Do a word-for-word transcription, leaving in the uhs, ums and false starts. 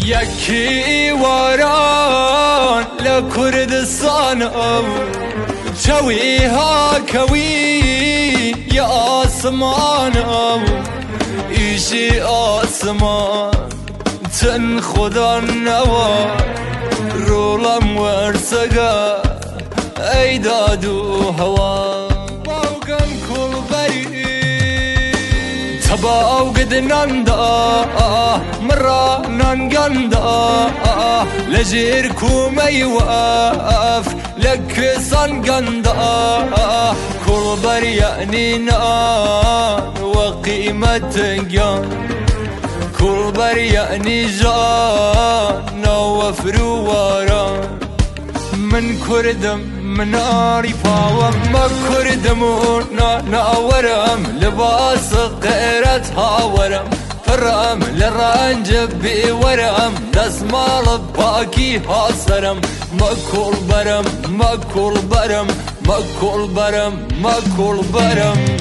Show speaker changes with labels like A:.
A: يكي وران لكردستان أو شويها كوي يا آسمان أو إيشي آسمان تنخد النوا رولم ورسقا أيدادو هوا باوكم كل بري تباو قد نندا مرة ننقندا لجيركم يوقف لك صنقندا كل بري يعنينا وقيمة جان كل بري يعني جان وفرو وران من كردم من ناري فاوم ما كردمونا ناورم لباس قيرتها ورم فرم للرنجب بورم دسمال باكي هاسرم ما كل برم ما كل برم ما كل برم ما كل برم